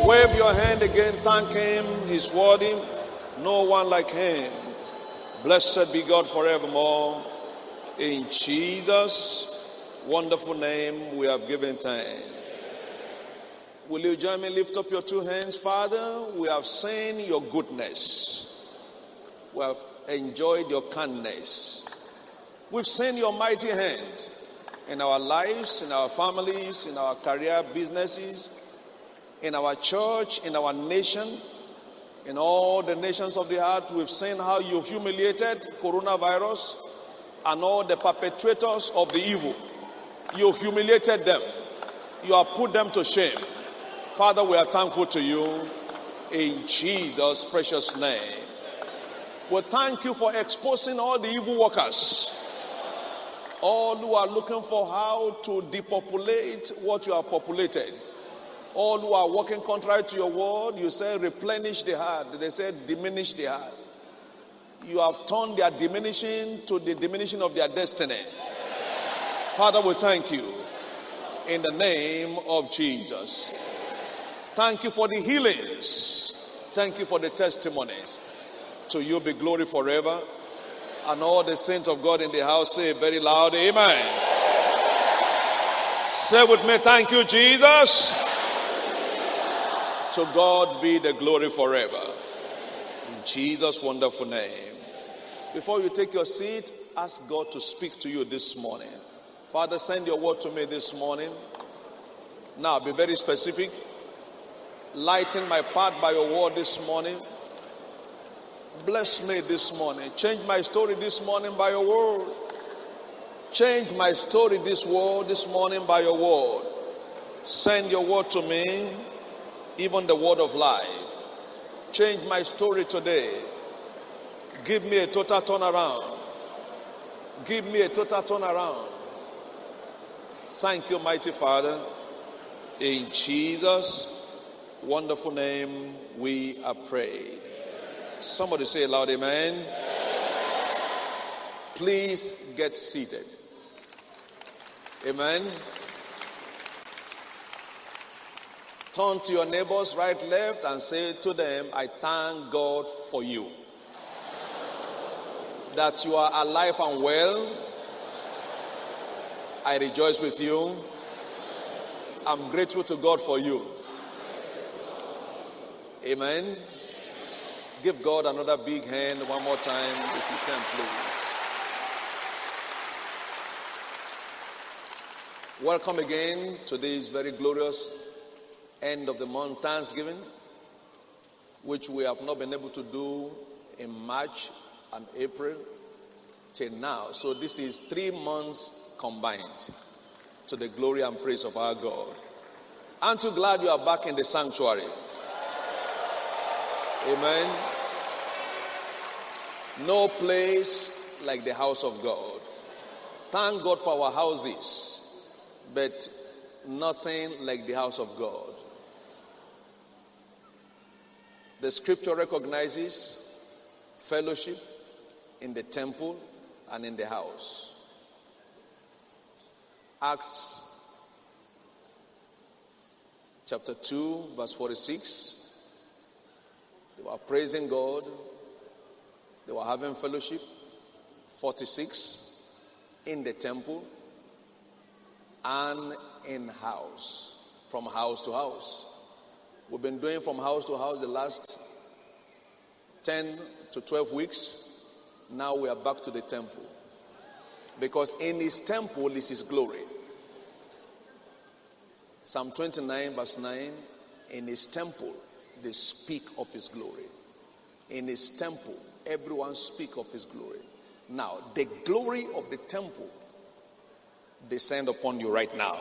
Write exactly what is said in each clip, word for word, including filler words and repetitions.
Wave your hand again. Thank him. He's worthy. No one like him. Blessed be God forevermore. In Jesus' wonderful name we have given thanks. Will you join me? Lift up your two hands. Father, we have seen your goodness. We have enjoyed your kindness. We've seen your mighty hand in our lives, in our families, in our career, businesses, in our church, in our nation, in all the nations of the earth. We've seen how you humiliated coronavirus and all the perpetrators of the evil. You humiliated them. You have put them to shame. Father, we are thankful to you in Jesus' precious name. We thank you for exposing all the evil workers, all who are looking for how to depopulate what you have populated. All who are working contrary to your word, you say replenish the heart. They say diminish the heart. You have turned their diminishing to the diminishing of their destiny. Father, we thank you in the name of Jesus. Thank you for the healings. Thank you for the testimonies. To you be glory forever. And all the saints of God in the house say very loud, amen. Say with me, thank you, Jesus. To God be the glory forever. In Jesus' wonderful name. Before you take your seat, ask God to speak to you this morning. Father, send your word to me this morning. Now, be very specific. Lighten my path by your word this morning. Bless me this morning. Change my story this morning by your word. Change my story this word this morning by your word. Send your word to me, even the word of life. Change my story today. Give me a total turnaround. Give me a total turnaround. Thank you, mighty Father. In Jesus' wonderful name we are prayed. Somebody say loud, amen. Amen. Please get seated. Amen. Turn to your neighbors, right, left, and say to them, I thank God for you. That you are alive and well. I rejoice with you. I'm grateful to God for you. Amen. Give God another big hand one more time if you can, please. Welcome again to this very glorious end of the month, Thanksgiving, which we have not been able to do in March and April till now. So this is three months combined to the glory and praise of our God. Aren't you glad you are back in the sanctuary? Amen. No place like the house of God. Thank God for our houses, but nothing like the house of God. The scripture recognizes fellowship in the temple and in the house. Acts chapter two, verse forty-six. They were praising God. They were having fellowship. forty-six. In the temple and in house. From house to house. We've been doing from house to house the last ten to twelve weeks. Now we are back to the temple. Because in his temple is his glory. Psalm twenty-nine verse nine. In his temple they speak of his glory. In his temple, everyone speak of his glory. Now, the glory of the temple descend upon you right now.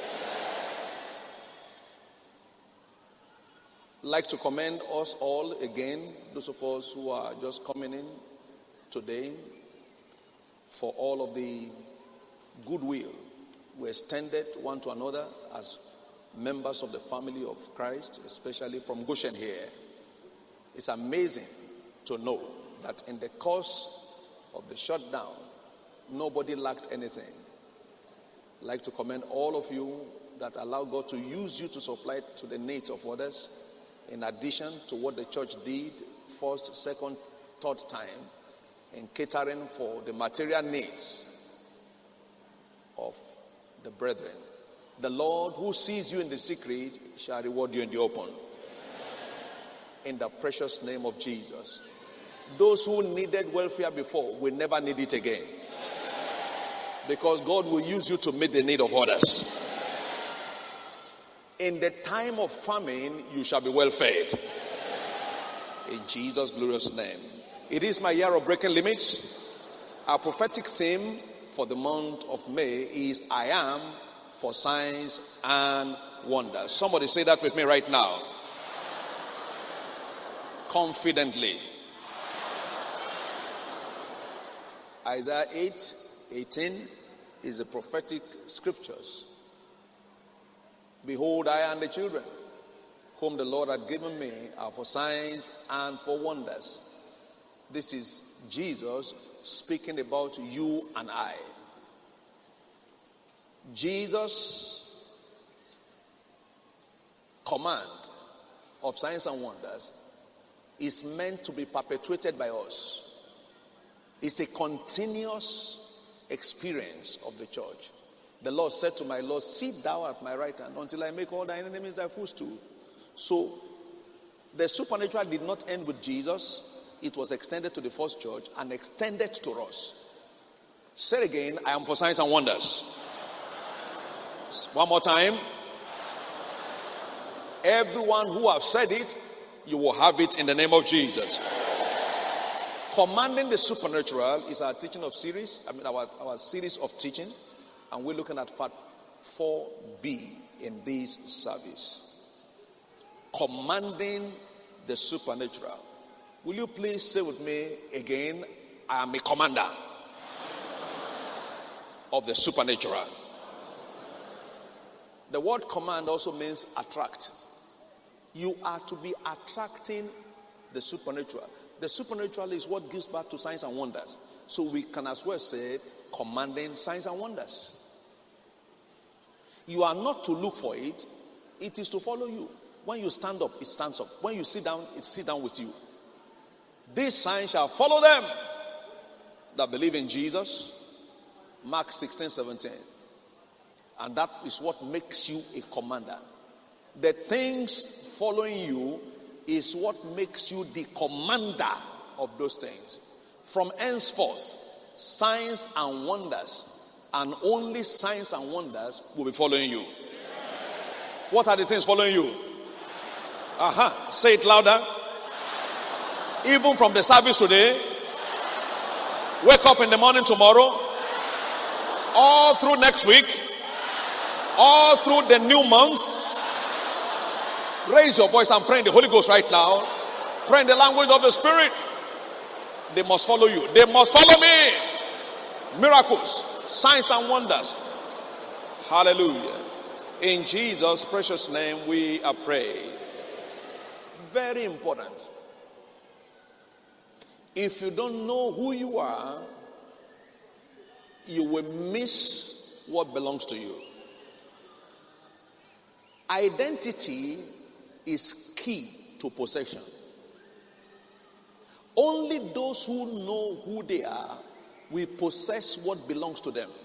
I'd like to commend us all again, those of us who are just coming in today, for all of the goodwill we extended one to another as members of the family of Christ, especially from Goshen here. It's amazing to know that in the course of the shutdown, nobody lacked anything. I'd like to commend all of you that allow God to use you to supply to the needs of others. in addition to what the church did first, second, third time in catering for the material needs of the brethren. The Lord who sees you in the secret shall reward you in the open. In the precious name of Jesus. Those who needed welfare before will never need it again. Because God will use you to meet the need of others. In the time of famine, you shall be well fed. In Jesus' glorious name. It is my year of breaking limits. Our prophetic theme for the month of May is I am for signs and wonders. Somebody say that with me right now. Confidently. Isaiah eight eighteen is the prophetic scriptures. Behold, I and the children whom the Lord had given me are for signs and for wonders. This is Jesus speaking about you and I. Jesus' command of signs and wonders is meant to be perpetuated by us. It's a continuous experience of the church. The Lord said to my Lord, sit thou at my right hand until I make all thy enemies thy footstool. So the supernatural did not end with Jesus. It was extended to the first church and extended to us. Say again, I am for signs and wonders. One more time. Everyone who have said it, you will have it in the name of Jesus. Commanding the supernatural is our teaching of series. I mean our, our series of teaching. And we're looking at part four B in this service. Commanding the supernatural. Will you please say with me again, I am a commander of the supernatural. The word command also means attract. You are to be attracting the supernatural. The supernatural is what gives birth to signs and wonders. So we can as well say commanding signs and wonders. You are not to look for it. It is to follow you. When you stand up, it stands up. When you sit down, it sits down with you. These signs shall follow them that believe in Jesus. Mark sixteen seventeen. And that is what makes you a commander. The things following you is what makes you the commander of those things. From henceforth, signs and wonders, and only signs and wonders will be following you. What are the things following you? Aha, uh-huh. Say it louder. Even from the service today, wake up in the morning tomorrow, all through next week, all through the new months. Raise your voice and pray in the Holy Ghost right now. Pray in the language of the Spirit. They must follow you. They must follow me. Miracles, signs and wonders. Hallelujah. In Jesus' precious name we are praying. Very important. If you don't know who you are, you will miss what belongs to you. Identity is key to possession. Only those who know who they are will possess what belongs to them.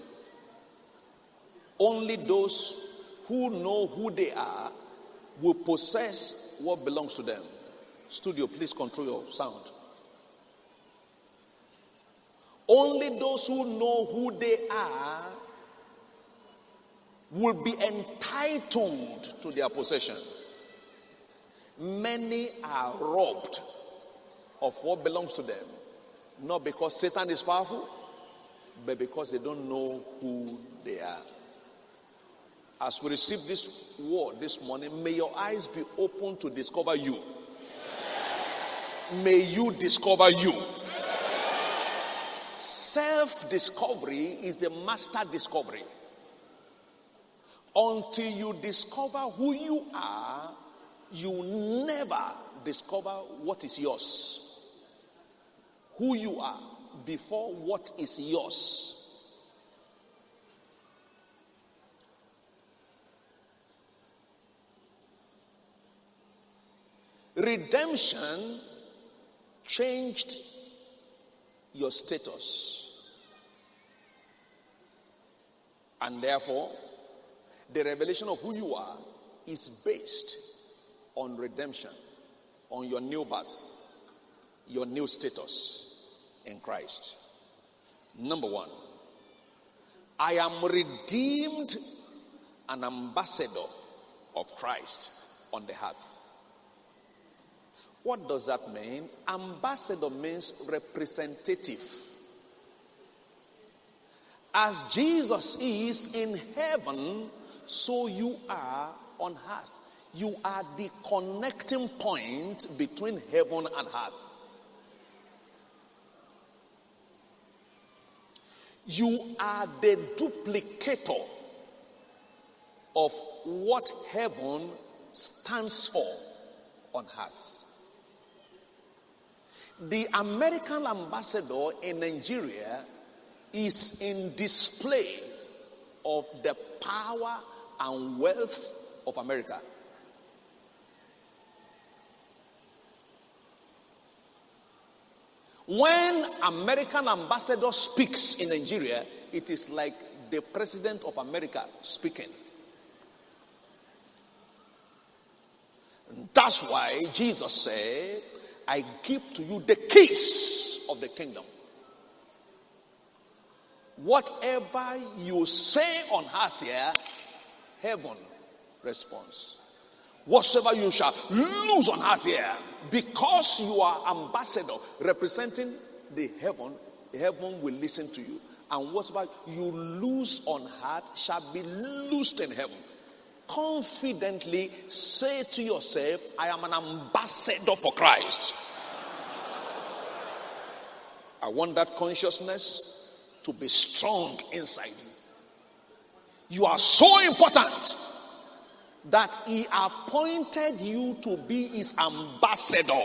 Only those who know who they are will possess what belongs to them. Studio, please control your sound. Only those who know who they are will be entitled to their possession. Many are robbed of what belongs to them, not because Satan is powerful, but because they don't know who they are. As we receive this word this morning, may your eyes be open to discover you. May you discover you. Self-discovery is the master discovery. Until you discover who you are, you never discover what is yours. Who you are before what is yours. Redemption changed your status. And therefore, the revelation of who you are is based on redemption, on your new birth, your new status in Christ. Number one, I am redeemed, an ambassador of Christ on the earth. What does that mean? Ambassador means representative. As Jesus is in heaven, so you are on earth. You are the connecting point between heaven and earth. You are the duplicator of what heaven stands for on earth. The American ambassador in Nigeria is in display of the power and wealth of America. When American ambassador speaks in Nigeria, it is like the president of America speaking. And that's why Jesus said, I give to you the keys of the kingdom. Whatever you say on earth here, heaven responds. Whatsoever you shall lose on earth here, because you are ambassador representing the heaven, the heaven will listen to you. And whatsoever you lose on earth shall be loosed in heaven. Confidently say to yourself, I am an ambassador for Christ. I want that consciousness to be strong inside you. You are so important that he appointed you to be his ambassador.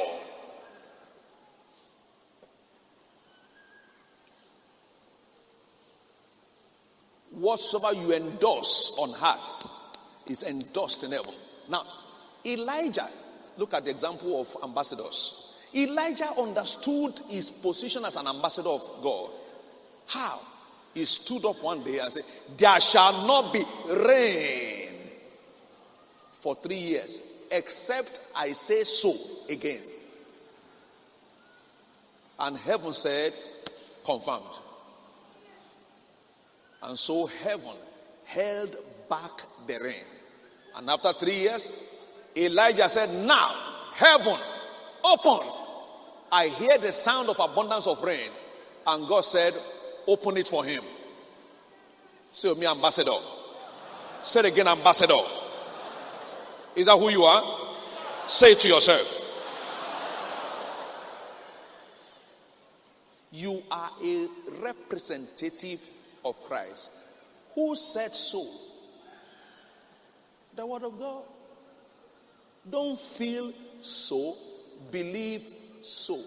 Whatsoever you endorse on earth is endorsed in heaven. Now, Elijah, look at the example of ambassadors. Elijah understood his position as an ambassador of God. How? He stood up one day and said, there shall not be rain for three years, except I say so again. And heaven said, confirmed. And so heaven held back the rain. And after three years, Elijah said, now, heaven, open. I hear the sound of abundance of rain. And God said, open it for him. Say with me, ambassador. Say it again, ambassador. Is that who you are? Say it to yourself. You are a representative of Christ. Who said so? The word of God. Don't feel so, believe so.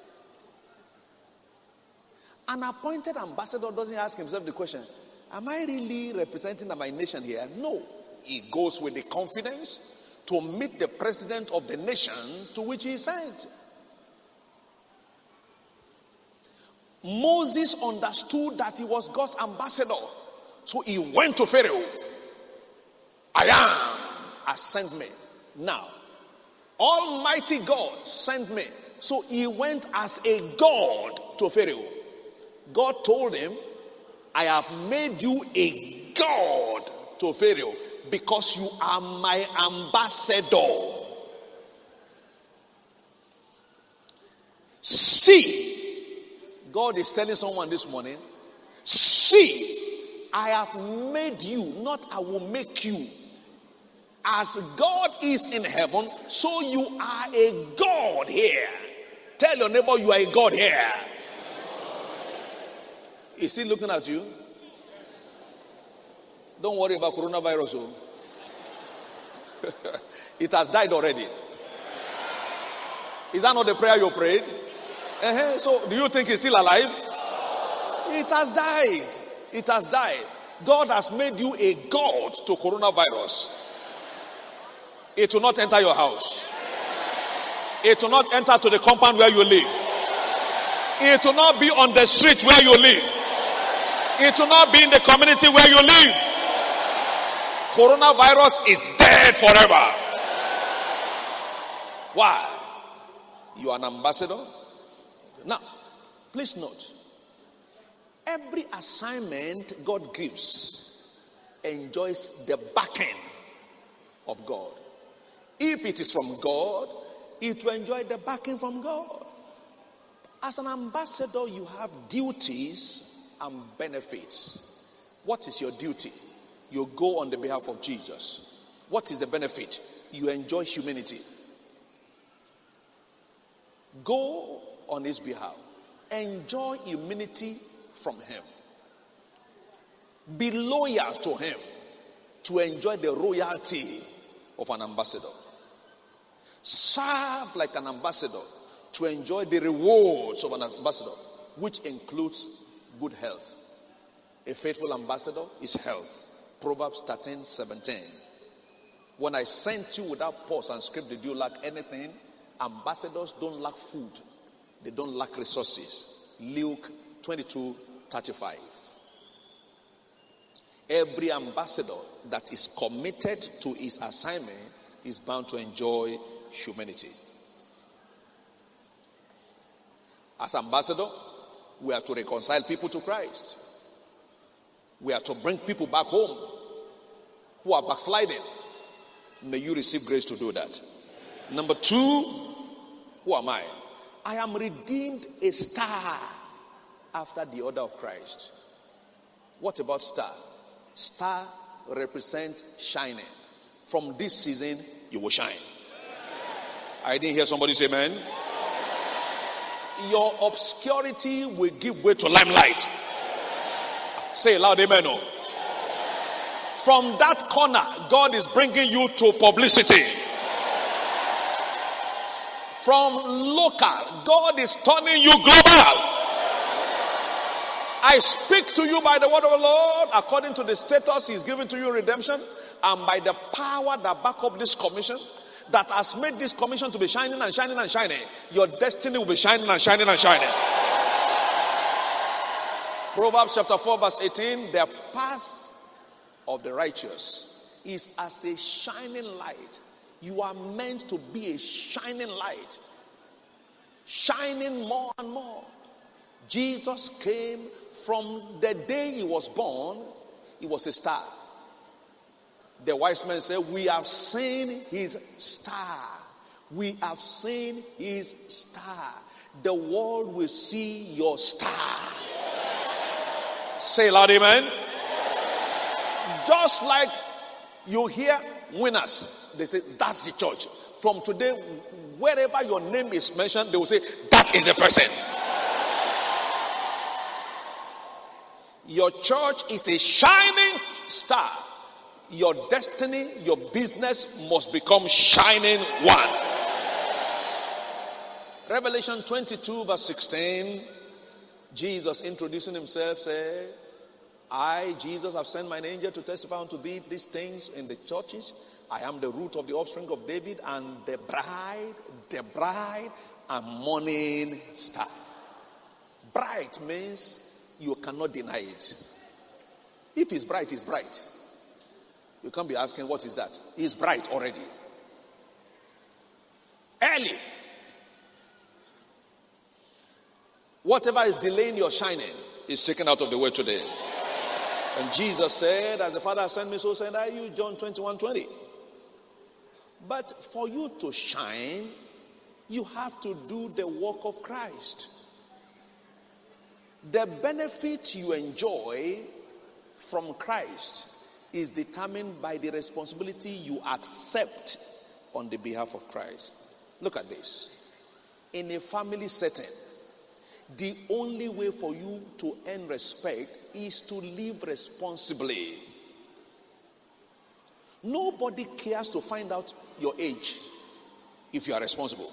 An appointed ambassador doesn't ask himself the question, am I really representing my nation here? No. He goes with the confidence to meet the president of the nation to which he is sent. Moses understood that he was God's ambassador. So he went to Pharaoh. I am has sent me. Now, Almighty God sent me. So he went as a God to Pharaoh. God told him, I have made you a God to Pharaoh because you are my ambassador. See, God is telling someone this morning, see, I have made you, not I will make you. As God is in heaven, so you are a God here. Tell your neighbor you are a God here. Is he looking at you? Don't worry about coronavirus. Oh. It has died already. Is that not the prayer you prayed? Uh-huh. So do you think he's still alive? It has died. It has died. God has made you a God to coronavirus. It will not enter your house. It will not enter to the compound where you live. It will not be on the street where you live. It will not be in the community where you live. Coronavirus is dead forever. Why? You are an ambassador. Now, please note, every assignment God gives enjoys the backing of God. If it is from God, it will enjoy the backing from God. As an ambassador, you have duties and benefits. What is your duty? You go on the behalf of Jesus. What is the benefit? You enjoy humility. Go on his behalf. Enjoy humility from him. Be loyal to him to enjoy the royalty of an ambassador. Serve like an ambassador to enjoy the rewards of an ambassador, which includes good health. A faithful ambassador is health. Proverbs thirteen seventeen. When I sent you without pause and script, did you lack anything? Ambassadors don't lack food. They don't lack resources. Luke twenty-two thirty-five. Every ambassador that is committed to his assignment is bound to enjoy humanity. As ambassador, we are to reconcile people to Christ. We are to bring people back home who are backsliding. May you receive grace to do that. Number two, who am I? I am redeemed a star after the order of Christ. What about star? Star represents shining. From this season, you will shine. I didn't hear somebody say amen. Your obscurity will give way to limelight. Say it loud, amen. Oh. From that corner, God is bringing you to publicity. From local, God is turning you global. I speak to you by the word of the Lord, according to the status He's given to you in redemption, and by the power that back up this commission, that has made this commission to be shining and shining and shining. Your destiny will be shining and shining and shining. Proverbs chapter four verse eighteen, the path of the righteous is as a shining light. You are meant to be a shining light. Shining more and more. Jesus came from the day he was born, he was a star. The wise men said, we have seen his star. We have seen his star. The world will see your star. Say loud, amen. Just like you hear winners, they say, that's the church. From today, wherever your name is mentioned, they will say, that is the person. Your church is a shining star. Your destiny, your business must become shining one. Revelation twenty-two verse sixteen, Jesus introducing himself said, I, Jesus, have sent mine angel to testify unto thee these things in the churches. I am the root of the offspring of David, and the bride, the bride, and morning star. Bright means you cannot deny it. If it's bright, it's bright. You can't be asking, what is that? It's bright already. Early. Whatever is delaying your shining is taken out of the way today. And Jesus said, as the Father has sent me, so send I you, John twenty-one twenty. But for you to shine, you have to do the work of Christ. The benefit you enjoy from Christ is determined by the responsibility you accept on the behalf of Christ. Look at this. In a family setting, the only way for you to earn respect is to live responsibly. Nobody cares to find out your age if you are responsible.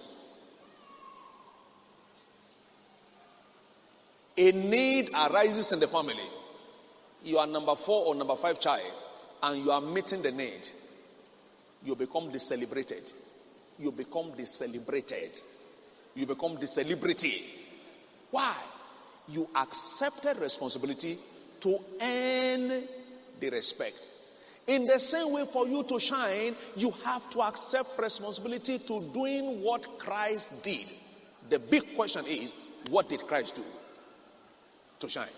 A need arises in the family. You are number four or number five child, and you are meeting the need. You become celebrated. you become the celebrated. You become the celebrity. Why? You accepted responsibility to earn the respect. In the same way, for you to shine, you have to accept responsibility to doing what Christ did. The big question is, what did Christ do to shine?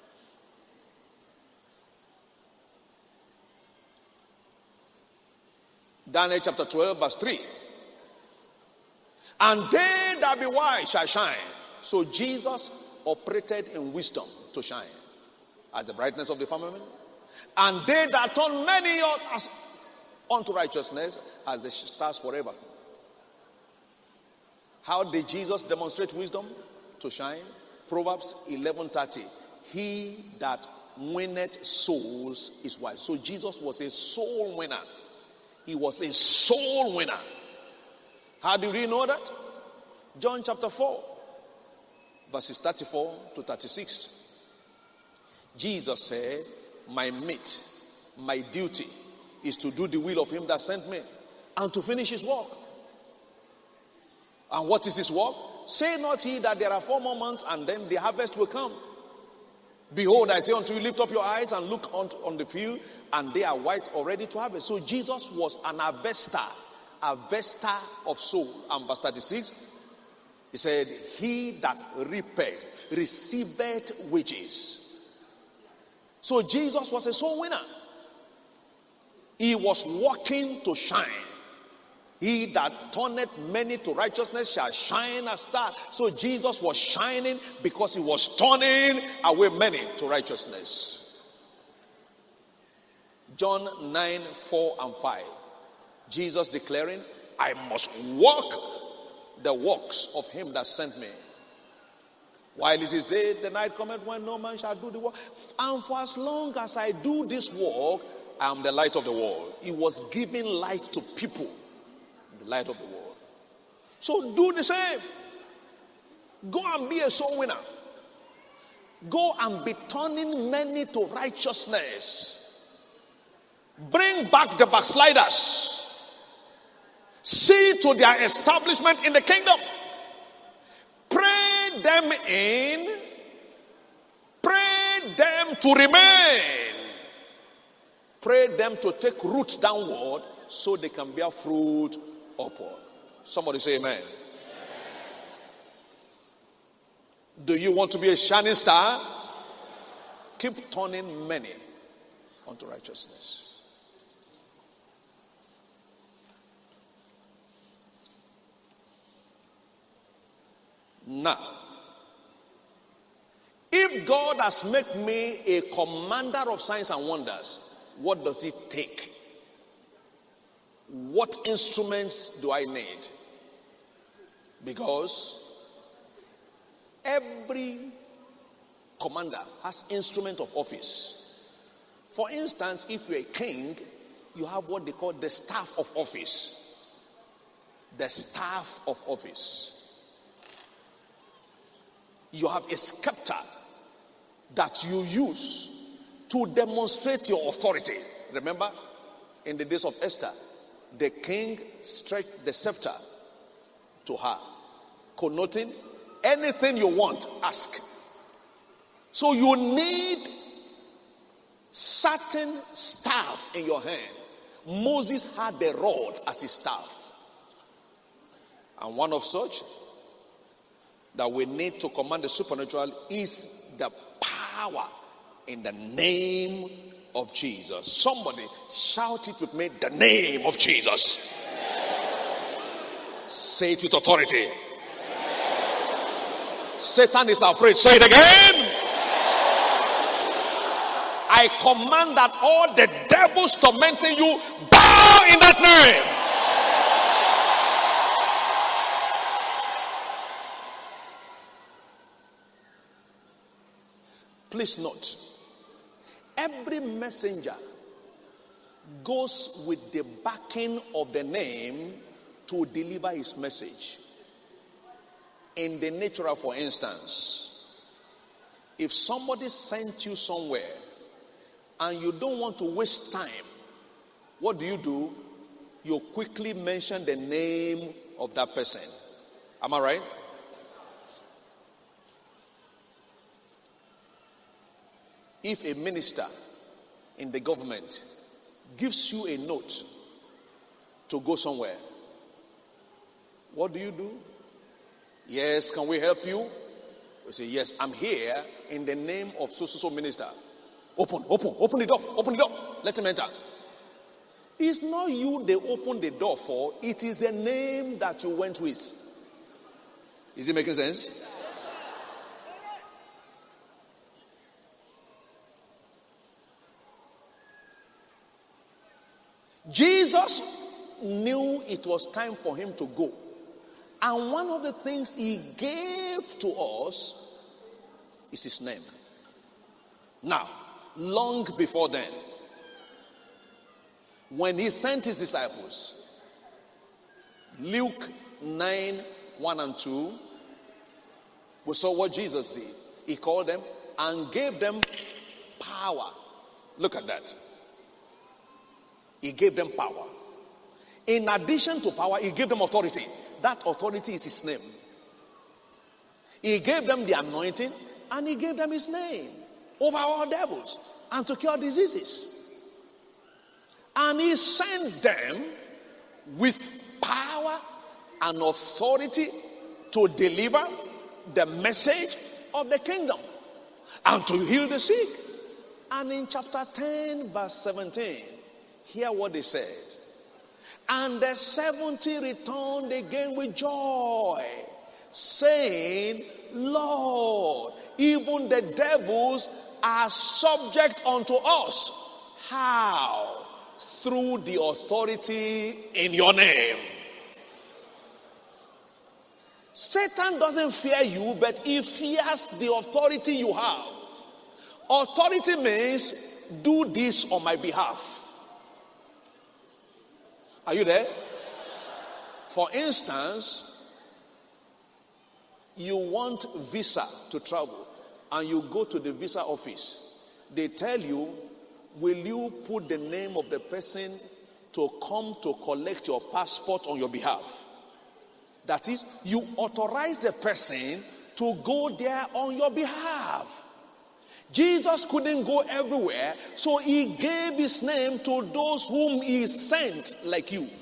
Daniel chapter twelve, verse three. And they that be wise shall shine. So Jesus operated in wisdom to shine as the brightness of the firmament. And they that turn many others unto righteousness as the stars forever. How did Jesus demonstrate wisdom to shine? Proverbs eleven thirty. He that winneth souls is wise. So Jesus was a soul winner. He was a soul winner. How do we know that? John chapter four, verses thirty-four to thirty-six. Jesus said, my meat, my duty is to do the will of him that sent me and to finish his work. And what is his work? Say not ye that there are four more months and then the harvest will come. Behold, I say unto you, lift up your eyes and look on, on the field, and they are white already to harvest. So Jesus was an harvester, harvester of soul. And verse thirty-six, he said, he that reapeth receiveth wages. So Jesus was a soul winner. He was working to shine. He that turneth many to righteousness shall shine as stars. So Jesus was shining because he was turning away many to righteousness. John nine, four and five. Jesus declaring, I must walk the works of him that sent me. While it is day, the night cometh when no man shall do the work. And for as long as I do this work, I am the light of the world. He was giving light to people. The light of the world. So do the same. Go and be a soul winner. Go and be turning many to righteousness. Bring back the backsliders. See to their establishment in the kingdom. Pray them in. Pray them to remain. Pray them to take root downward so they can bear fruit upward. Somebody say amen. Amen. Do you want to be a shining star? Keep turning many unto righteousness. Now, if God has made me a commander of signs and wonders, what does it take? What instruments do I need? Because every commander has instrument of office. For instance, if you're a king, you have what they call the staff of office. The staff of office. You have a scepter that you use to demonstrate your authority. Remember, in the days of Esther, the king stretched the scepter to her, connoting anything you want, ask. So you need certain staff in your hand. Moses had the rod as his staff. And one of such that we need to command the supernatural is the power in the name of Jesus. Somebody shout it with me, the name of Jesus. Say it with authority. Satan is afraid. Say it again. I command that all the devils tormenting you bow in that name. Please note, every messenger goes with the backing of the name to deliver his message. In the natural, for instance, if somebody sent you somewhere and you don't want to waste time, what do you do? you quickly mention the name of that person. Am I right? If a minister in the government gives you a note to go somewhere, what do you do? Yes, can we help you? You say, yes, I'm here in the name of so-so-so minister. Open, open, open the door, open the door. Let him enter. It's not you they open the door for. It is a name that you went with. Is it making sense? Jesus knew it was time for him to go. And one of the things he gave to us is his name. Now, long before then, when he sent his disciples, Luke nine, one and two, we saw what Jesus did. He called them and gave them power. Look at that. He gave them power. In addition to power, he gave them authority. That authority is his name. He gave them the anointing and he gave them his name over all devils and to cure diseases. And he sent them with power and authority to deliver the message of the kingdom and to heal the sick. And in chapter ten, verse seventeen, hear what they said. And the seventy returned again with joy, saying, Lord, even the devils are subject unto us. How? Through the authority in your name. Satan doesn't fear you, but he fears the authority you have. Authority means do this on my behalf. Are you there? For instance, you want visa to travel and you go to the visa office. They tell you, will you put the name of the person to come to collect your passport on your behalf? That is, you authorize the person to go there on your behalf. Jesus couldn't go everywhere, so he gave his name to those whom he sent, like you.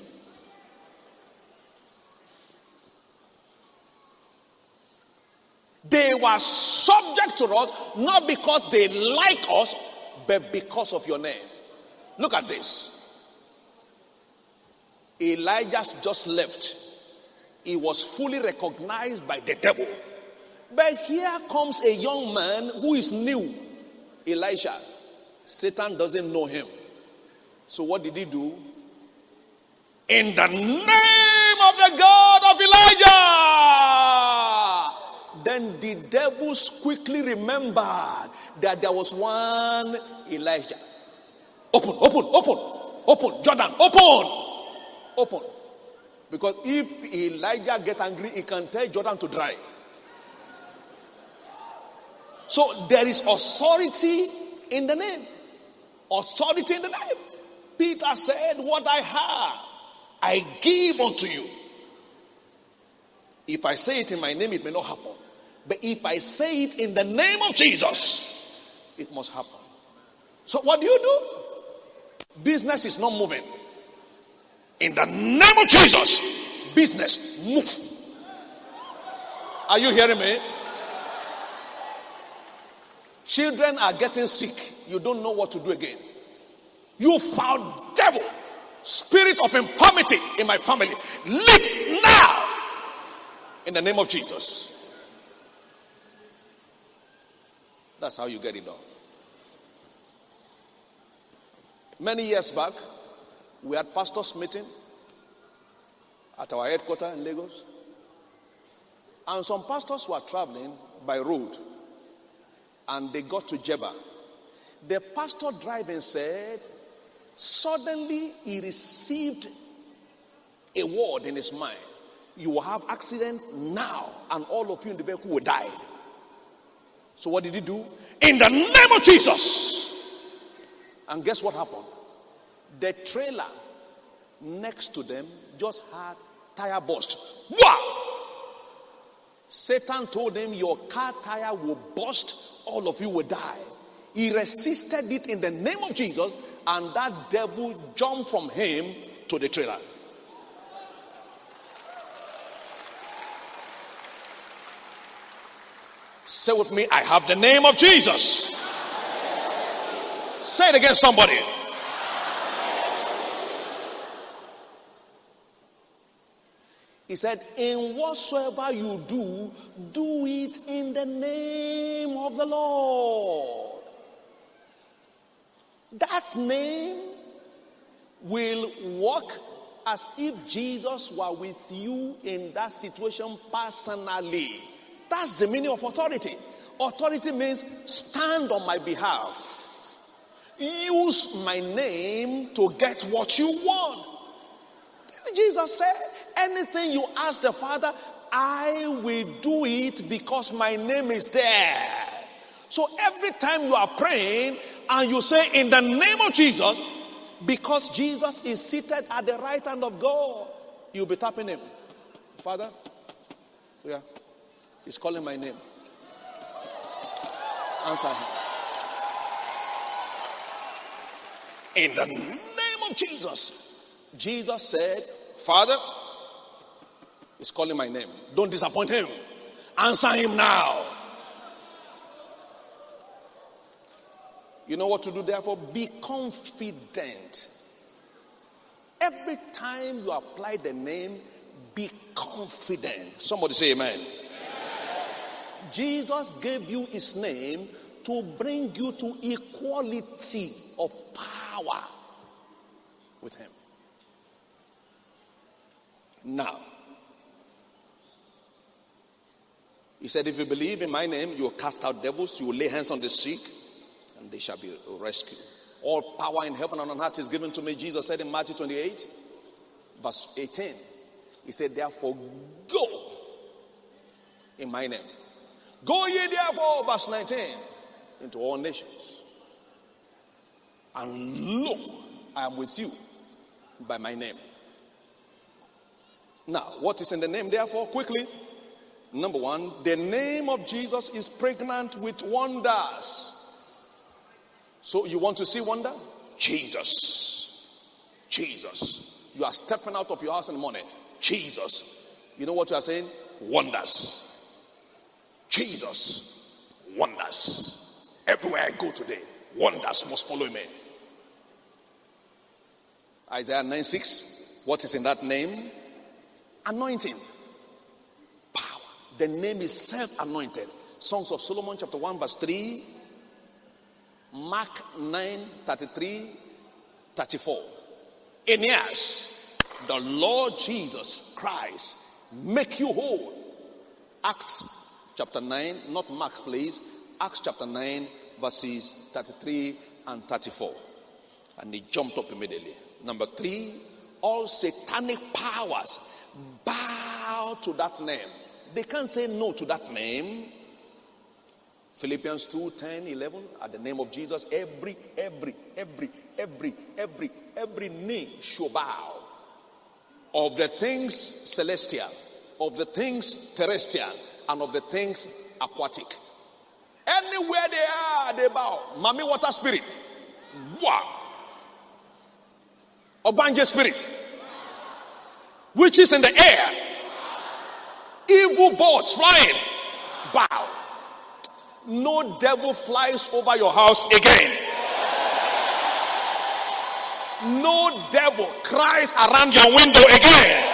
They were subject to us, not because they like us, but because of your name. Look at this. Elijah just left. He was fully recognized by the devil. But here comes a young man who is new, Elisha. Satan doesn't know him. So what did he do? In the name of the God of Elijah! Then the devils quickly remembered that there was one Elijah. Open, open, open, open, Jordan, open, open. Because if Elijah gets angry, he can tell Jordan to dry. So there is authority in the name. Authority in the name. Peter said, what I have, I give unto you. If I say it in my name, it may not happen. But if I say it in the name of Jesus, it must happen. So what do you do? Business is not moving. In the name of Jesus, business move. Are you hearing me? Children are getting sick. You don't know what to do again. You foul devil, spirit of infirmity in my family, leave now in the name of Jesus. That's how you get it done. Many years back, we had pastors' meeting at our headquarters in Lagos. And some pastors were traveling by road. And they got to Jebba. The pastor driving said, suddenly he received a word in his mind. You will have accident now, and all of you in the vehicle will die. So what did he do? In the name of Jesus. And guess what happened? The trailer next to them just had tire burst. Wow! Satan told him, your car tire will burst, all of you will die. He resisted it in the name of Jesus, and that devil jumped from him to the trailer. Say with me, I have the name of Jesus. Say it again, somebody. He said, in whatsoever you do, do it in the name of the Lord. That name will work as if Jesus were with you in that situation personally. That's the meaning of authority. Authority means stand on my behalf. Use my name to get what you want. Jesus said, anything you ask the Father, I will do it because my name is there. So every time you are praying and you say in the name of Jesus, because Jesus is seated at the right hand of God, you'll be tapping him. Father, yeah, he's calling my name. Answer him. In the name of Jesus. Jesus said, Father, he's calling my name. Don't disappoint him. Answer him now. You know what to do, therefore? Be confident. Every time you apply the name, be confident. Somebody say amen. Amen. Jesus gave you his name to bring you to equality of power with him. Now, he said, if you believe in my name, you will cast out devils, you will lay hands on the sick, and they shall be rescued. All power in heaven and on earth is given to me, Jesus said in Matthew twenty-eight, verse eighteen. He said, therefore, go in my name. Go ye therefore, verse nineteen, into all nations. And lo, I am with you by my name. Now, what is in the name, therefore? Quickly. Number one, the name of Jesus is pregnant with wonders. So you want to see wonder? Jesus. Jesus. You are stepping out of your house in the morning. Jesus. You know what you are saying? Wonders. Jesus. Wonders. Everywhere I go today, wonders must follow me. Isaiah nine six. What is in that name? Anointing. Power. The name is self-anointed. Songs of Solomon chapter one verse three. Mark nine thirty-three thirty-four. Aeneas, the Lord Jesus Christ make you whole. Acts chapter nine, not Mark please. Acts chapter nine verses thirty-three and thirty-four. And he jumped up immediately. Number three, all satanic powers bow to that name. They can't say no to that name. Philippians two, ten, eleven, at the name of Jesus, every, every, every, every, every, every knee shall bow. Of the things celestial, of the things terrestrial, and of the things aquatic. Anywhere they are, they bow. Mami water spirit. Wow. Obanje spirit. Which is in the air. Evil birds flying. Bow. No devil flies over your house again. No devil cries around your window again.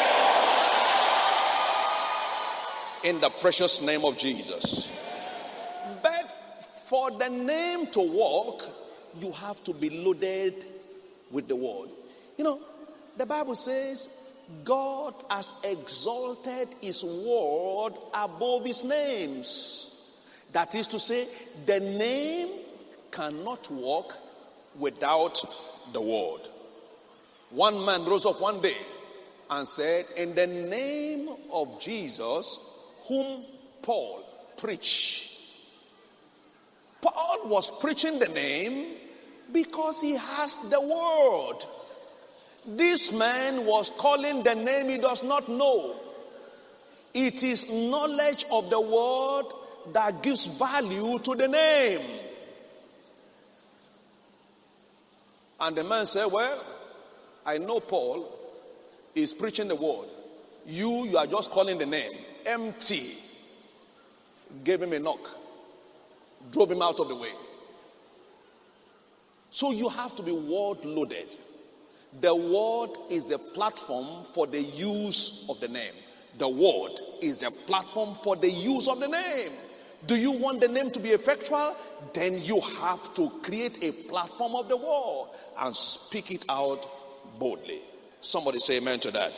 In the precious name of Jesus. But for the name to work, you have to be loaded with the word. You know, the Bible says God has exalted his word above his names. That is to say, the name cannot work without the word. One man rose up one day and said, in the name of Jesus, whom Paul preached. Paul was preaching the name because he has the word. This man was calling the name he does not know. It is knowledge of the word that gives value to the name. And the man said, well, I know Paul is preaching the word. You, you are just calling the name. Empty. Gave him a knock. Drove him out of the way. So you have to be word loaded. The word is the platform for the use of the name. The word is the platform for the use of the name. Do you want the name to be effectual? Then you have to create a platform of the word and speak it out boldly. Somebody say amen to that.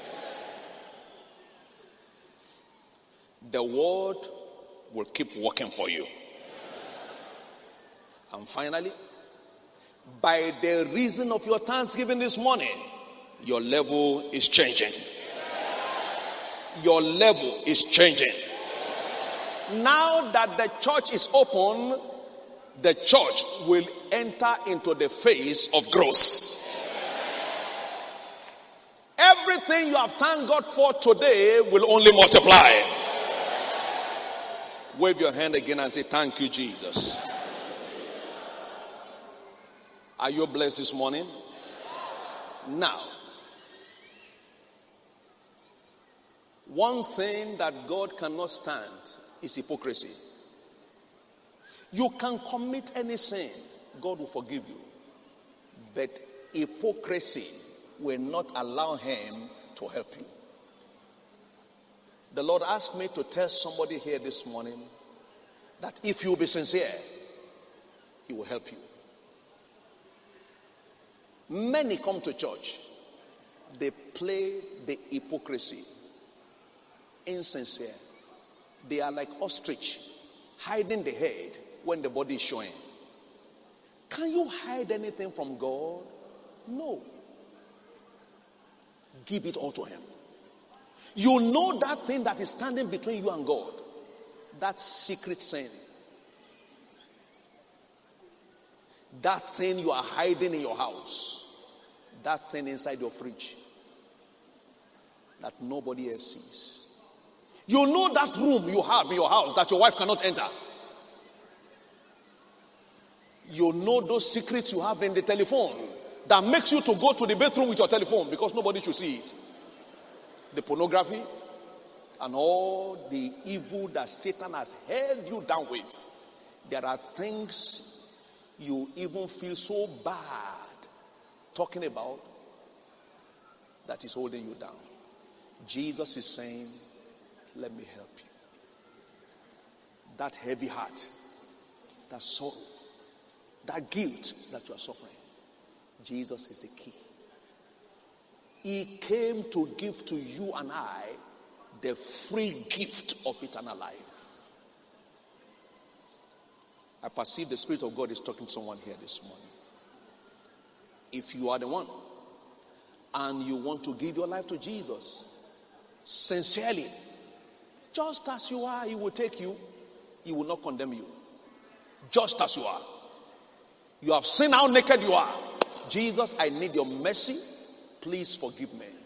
The word will keep working for you. And finally, by the reason of your thanksgiving this morning, your level is changing. Your level is changing. Now that the church is open, the church will enter into the phase of growth. Everything you have thanked God for today will only multiply. Wave your hand again and say, thank you, Jesus. Are you blessed this morning? Now, one thing that God cannot stand is hypocrisy. You can commit any sin, God will forgive you. But hypocrisy will not allow him to help you. The Lord asked me to tell somebody here this morning that if you will be sincere, he will help you. Many come to church, they play the hypocrisy, insincere. They are like ostrich, hiding the head when the body is showing. Can you hide anything from God? No. Give it all to him. You know that thing that is standing between you and God. That secret sin. That thing you are hiding in your house. That thing inside your fridge. That nobody else sees. You know that room you have in your house that your wife cannot enter. You know those secrets you have in the telephone that makes you to go to the bathroom with your telephone because nobody should see it. The pornography and all the evil that Satan has held you down with. There are things you even feel so bad talking about that is holding you down. Jesus is saying, let me help you. That heavy heart, that sorrow, that guilt that you are suffering, Jesus is the key. He came to give to you and I the free gift of eternal life. I perceive the Spirit of God is talking to someone here this morning. If you are the one and you want to give your life to Jesus sincerely, just as you are, he will take you. He will not condemn you. Just as you are. You have seen how naked you are. Jesus, I need your mercy. Please forgive me.